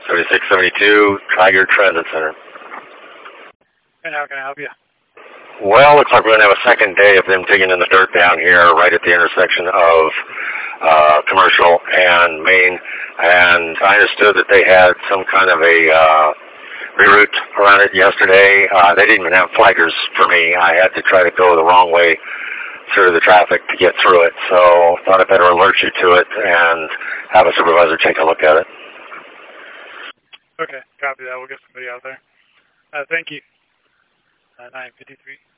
7672 Tigard Transit Center. And how can I help you? Well, looks like we're going to have a second day of them digging in the dirt down here right at the intersection of Commercial and Main. And I understood that they had some kind of a reroute around it yesterday. They didn't even have flaggers for me. I had to try to go the wrong way through the traffic to get through it. So thought I'd better alert you to it and have a supervisor take a look at it. Okay, copy that. We'll get somebody out there. Thank you. 953.